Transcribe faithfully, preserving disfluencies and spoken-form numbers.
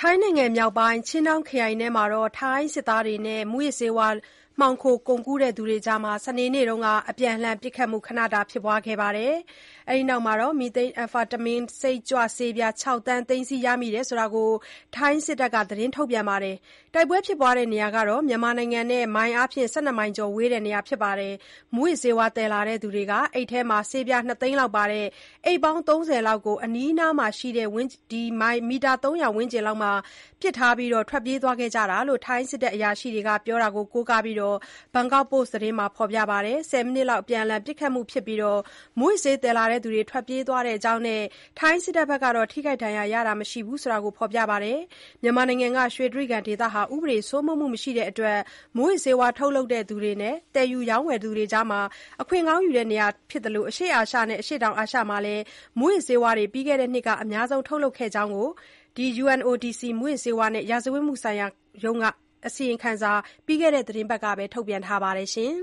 ထိုင်းနိုင်ငံမြောက်ပိုင်း ချင်းဒေါင်းခရိုင်ထဲမှာ ထိုင်းစစ်သားတွေနဲ့ မူးယစ်ဆေးဝါးမှောင်ခိုကုန်ကူးသူတွေကြား စနေနေ့က အပြန်အလှန်ပစ်ခတ်မှု ခဏတာဖြစ်ခဲ့ပါတယ်။ အဲဒီနောက် မီသိန်းအမ်ဖာတမင်း စိတ်ကြွဆေးပြား ခြောက် သန်း သိမ်းဆည်းရမိတယ်လို့ ထိုင်းစစ်တပ်က သတင်းထုတ်ပြန်ပါတယ်။ တိုက်ပွဲဖြစ်တဲ့နေရာဟာ မြန်မာနိုင်ငံနဲ့ မိုင်အားဖြင့် ၁၂ မိုင်ကျော်ဝေးတဲ့နေရာဖြစ်ပါတယ်။ မူးယစ်ဆေးသယ်လာသူတွေက အိတ်ထဲမှာ ဆေးပြား နှစ် သိန်းလောက်ပါတဲ့ အိတ်ပေါင်း သုံးဆယ်လောက်ကို အနီးနားမှာရှိတဲ့ မီတာ သုံးရာ ဝန်းကျင်လောက်မှာ ပစ်ထားပြီး ထွက်ပြေးသွားခဲ့ကြတာလို့ ထိုင်းစစ်တပ်အရာရှိတွေက ပြောတာကို ကိုးကားပြီး ဘန်ကောက်ပို့စ်သတင်းမှာ ဖော်ပြပါတယ်။ ဆယ်မိနစ်လောက် အပြန်အလှန်ပစ်ခတ်မှုဖြစ်ပြီး မူးယစ်ဆေးသယ်လာသူတွေ ထွက်ပြေးသွားကြောင်းနဲ့ ထိုင်းစစ်တပ်ကတော့ ထိခိုက်ဒဏ်ရာရတာမရှိဘူးလို့ ဖော်ပြပါတယ်။ မြန်မာနိုင်ငံက ရွှေတြိဂံဒေသဟာ ဥပဒေစိုးမိုးမှုမရှိတဲ့အတွက် မူးယစ်ဆေးထုတ်လုပ်သူတွေနဲ့ သယ်ယူရောင်းဝယ်သူတွေကြား အခွင့်ကောင်းယူတဲ့နေရာဖြစ်သလို အရှေ့အာရှနဲ့ အရှေ့တောင်အာရှမှာလည်း မူးယစ်ဆေးဝါးတွေ ပြီးခဲ့တဲ့နှစ်က အများဆုံးထုတ်လုပ်ခဲ့ကြောင်း ယူအန်အိုဒီစီ မူးယစ်ဆေးဝါးနဲ့ ရာဇဝတ်မှုဆိုင်ရာရုံးက အစီရင်ခံစာ ပြီးခဲ့တဲ့သီတင်းပတ်ကပဲ ထုတ်ပြန်ထားပါတယ်။